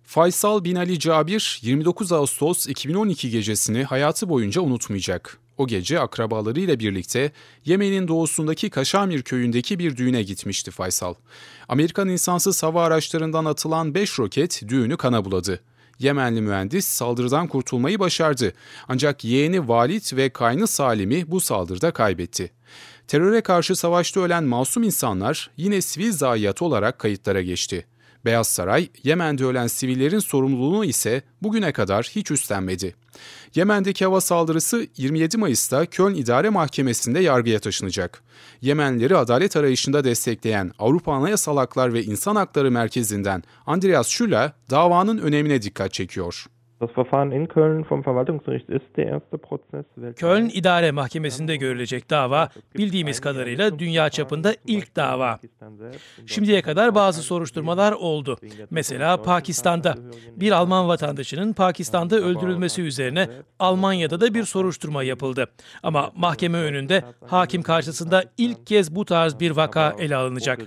Faysal bin Ali Cabir, 29 Ağustos 2012 gecesini hayatı boyunca unutmayacak. O gece akrabalarıyla birlikte Yemen'in doğusundaki Kaşamir köyündeki bir düğüne gitmişti Faysal. Amerikan insansız hava araçlarından atılan 5 roket düğünü kana buladı. Yemenli mühendis saldırıdan kurtulmayı başardı. Ancak yeğeni Valid ve kaynı Salim'i bu saldırıda kaybetti. Teröre karşı savaşta ölen masum insanlar yine sivil zayiat olarak kayıtlara geçti. Beyaz Saray, Yemen'de ölen sivillerin sorumluluğunu ise bugüne kadar hiç üstlenmedi. Yemen'deki hava saldırısı 27 Mayıs'ta Köln İdare Mahkemesi'nde yargıya taşınacak. Yemenlileri adalet arayışında destekleyen Avrupa Anayasal Haklar ve İnsan Hakları Merkezi'nden Andreas Schüller davanın önemine dikkat çekiyor. Das Verfahren in Köln vom Verwaltungsgericht ist der erste Prozess. Köln İdare Mahkemesi'nde görülecek dava, bildiğimiz kadarıyla dünya çapında ilk dava. Şimdiye kadar bazı soruşturmalar oldu. Mesela Pakistan'da. Bir Alman vatandaşının Pakistan'da öldürülmesi üzerine Almanya'da da bir soruşturma yapıldı. Ama mahkeme önünde hakim karşısında ilk kez bu tarz bir vaka ele alınacak.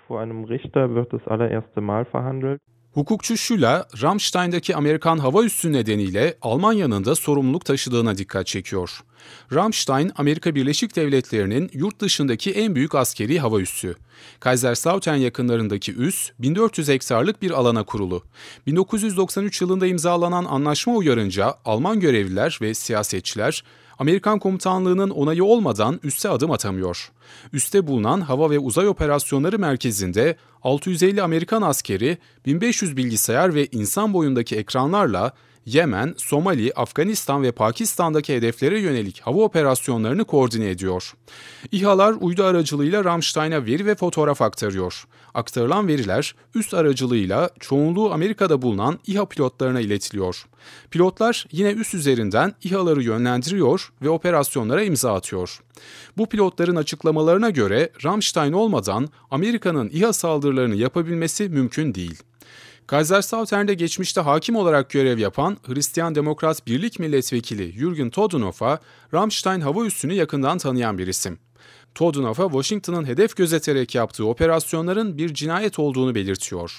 Hukukçu Schüller, Ramstein'daki Amerikan hava üssü nedeniyle Almanya'nın da sorumluluk taşıdığına dikkat çekiyor. Ramstein, Amerika Birleşik Devletleri'nin yurt dışındaki en büyük askeri hava üssü. Kaiserslautern yakınlarındaki üs, 1400 hektarlık bir alana kurulu. 1993 yılında imzalanan anlaşma uyarınca Alman görevliler ve siyasetçiler, Amerikan komutanlığının onayı olmadan üsse adım atamıyor. Üste bulunan Hava ve Uzay Operasyonları Merkezi'nde 650 Amerikan askeri, 1500 bilgisayar ve insan boyundaki ekranlarla Yemen, Somali, Afganistan ve Pakistan'daki hedeflere yönelik hava operasyonlarını koordine ediyor. İHA'lar uydu aracılığıyla Ramstein'a veri ve fotoğraf aktarıyor. Aktarılan veriler üst aracılığıyla çoğunluğu Amerika'da bulunan İHA pilotlarına iletiliyor. Pilotlar yine üst üzerinden İHA'ları yönlendiriyor ve operasyonlara imza atıyor. Bu pilotların açıklamalarına göre Ramstein olmadan Amerika'nın İHA saldırılarını yapabilmesi mümkün değil. Kaiserslautern'de geçmişte hakim olarak görev yapan Hristiyan Demokrat Birlik Milletvekili Jürgen Todunow'a Ramstein hava üssünü yakından tanıyan bir isim. Todunow'a Washington'ın hedef gözeterek yaptığı operasyonların bir cinayet olduğunu belirtiyor.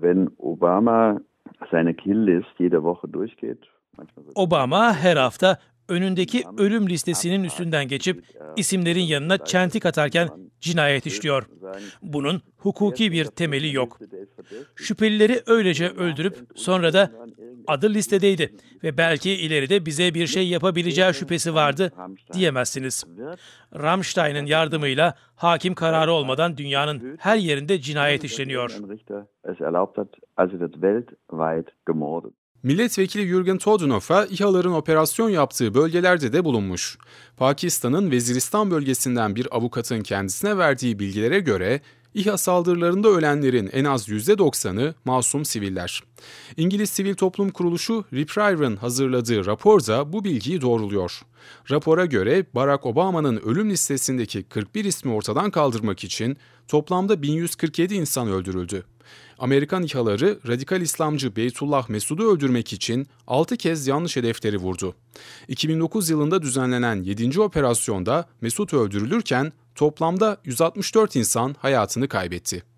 Obama her hafta önündeki ölüm listesinin üstünden geçip isimlerin yanına çentik atarken cinayet işliyor. Bunun hukuki bir temeli yok. Şüphelileri öylece öldürüp sonra da adı listedeydi ve belki ileride bize bir şey yapabileceği şüphesi vardı diyemezsiniz. Ramstein'in yardımıyla hakim kararı olmadan dünyanın her yerinde cinayet işleniyor. Milletvekili Jürgen Todunow'a İHA'ların operasyon yaptığı bölgelerde de bulunmuş. Pakistan'ın Veziristan bölgesinden bir avukatın kendisine verdiği bilgilere göre İHA saldırılarında ölenlerin en az %90'ı masum siviller. İngiliz Sivil Toplum Kuruluşu Repriev'in hazırladığı rapor da bu bilgiyi doğruluyor. Rapora göre Barack Obama'nın ölüm listesindeki 41 ismi ortadan kaldırmak için toplamda 1147 insan öldürüldü. Amerikan İHA'ları radikal İslamcı Beytullah Mesud'u öldürmek için 6 kez yanlış hedefleri vurdu. 2009 yılında düzenlenen 7. operasyonda Mesud öldürülürken toplamda 164 insan hayatını kaybetti.